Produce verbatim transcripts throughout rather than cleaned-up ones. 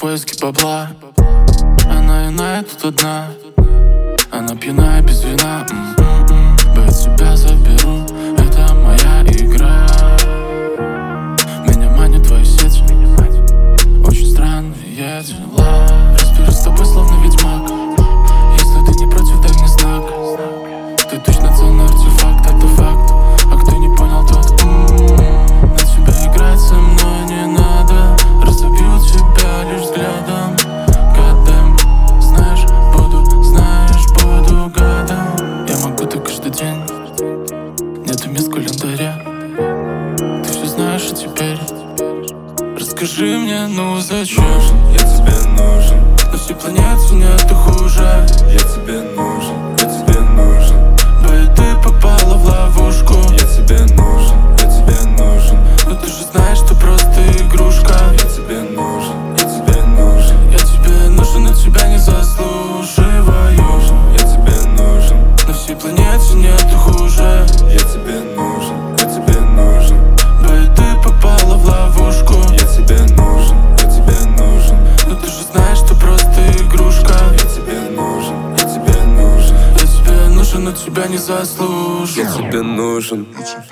поиске бабла. Она иная тут одна, она пьяная без вина. М-м-м. Бэт себя заберу, это моя игра. Меня манит твои сети, очень странные дела. Разберусь с тобой словно ведьмак. Если ты не против, дай мне знак. Ты точно ценный артефакт, это факт. А кто не понял, тот м-м-м. На тебя играть со мной не надо. Разобью тебя лишь взглядом. Гадаем, знаешь, буду, знаешь, буду гадом. Я могу так каждый день, нету мест в календаре. Ты все знаешь, и теперь расскажи мне, ну зачем? Я тебе нужен, на всей планете нету хуже. я тебе нужен, я тебе нужен. Боюсь, ты попала в ловушку. Я тебе нужен, я тебе нужен. Но ты же знаешь, что просто игрушка. Я тебе нужен, я тебе нужен. Я тебе нужен, но тебя не заслуживаю. Я тебе нужен, на всей планете нету хуже. я тебе нужен, я тебе нужен. Боюсь, ты попала в ловушку. Я тебе нужен, я тебе нужен. Но ты же знаешь, что просто игрушка. Я тебе нужен, я тебе нужен. Я тебе нужен, но тебя не заслуживаю. Я тебе нужен.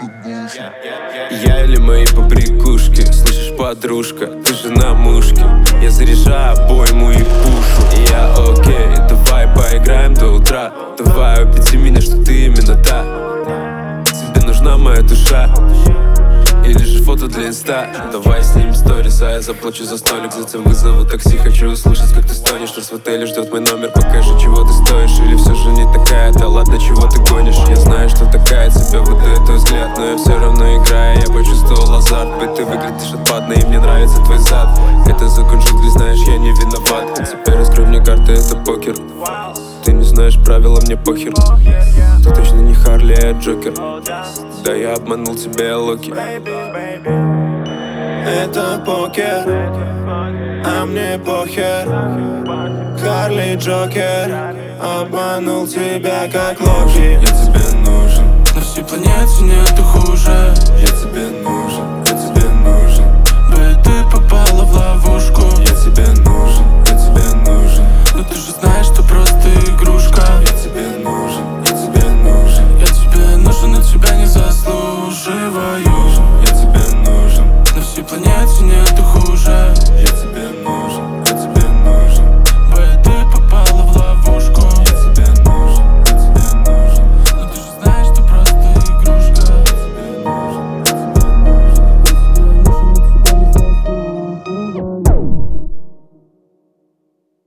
Я или мои побрякушки, слышишь, подружка, ты же на мушке. Я заряжаю обойму и пушу. Я окей, давай поиграем до утра. Давай убеди меня, что ты именно та. Тебе нужна моя душа или же фото для инста? Давай снимем сторис, а я заплачу за столик. Затем вызову такси, хочу услышать, как ты стонешь. Нас в отеле ждет мой номер, покажи, чего ты стоишь. Или все же не такая, да ладно, чего ты гонишь. Я знаю, что такая, тебя выдает твой взгляд. Но я все равно играю, я почувствовал азарт. Ведь ты выглядишь отпадно, и мне нравится твой зад. Это закон джунгли, знаешь, я не виноват. Теперь раскрой мне карты, это покер. Ты не знаешь правила, мне похер. Ты точно не Харли, а Джокер. Да я обманул тебя, я Локи. Это покер, а мне похер. Харли, Джокер, обманул тебя, как Локи. Я тебе нужен, на всей планете нету хуже. я тебе нужен.